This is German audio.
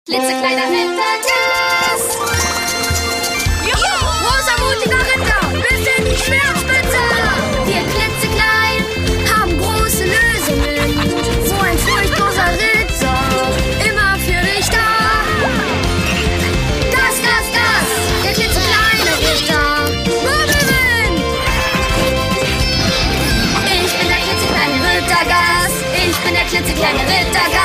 Klitzekleiner Rittergas. Juhu, großer mutiger Ritter, wir sind die Schwertspitze. Wir klitzeklein haben große Lösungen. So ein furchtloser Ritter, immer für dich da. Gas, Gas, Gas, der klitzekleine Ritter. Wirbelwind. Ich bin der klitzekleine Rittergas. Ich bin der klitzekleine Rittergas.